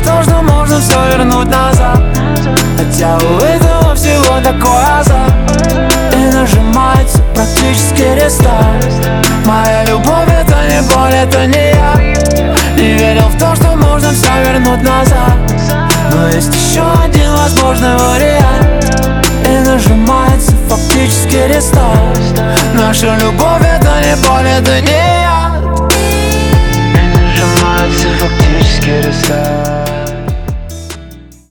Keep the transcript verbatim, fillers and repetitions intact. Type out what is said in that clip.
в том, что можно все вернуть назад, хотя у этого всего такой азарт. И нажимается практически рестарт. Моя любовь — это не боль, это не я. Не верил в то, что можно все вернуть назад, но есть еще один возможный вариант. И нажимается фактически рестарт. Наша любовь — это не боль, это не я. И нажимается фактически рестарт.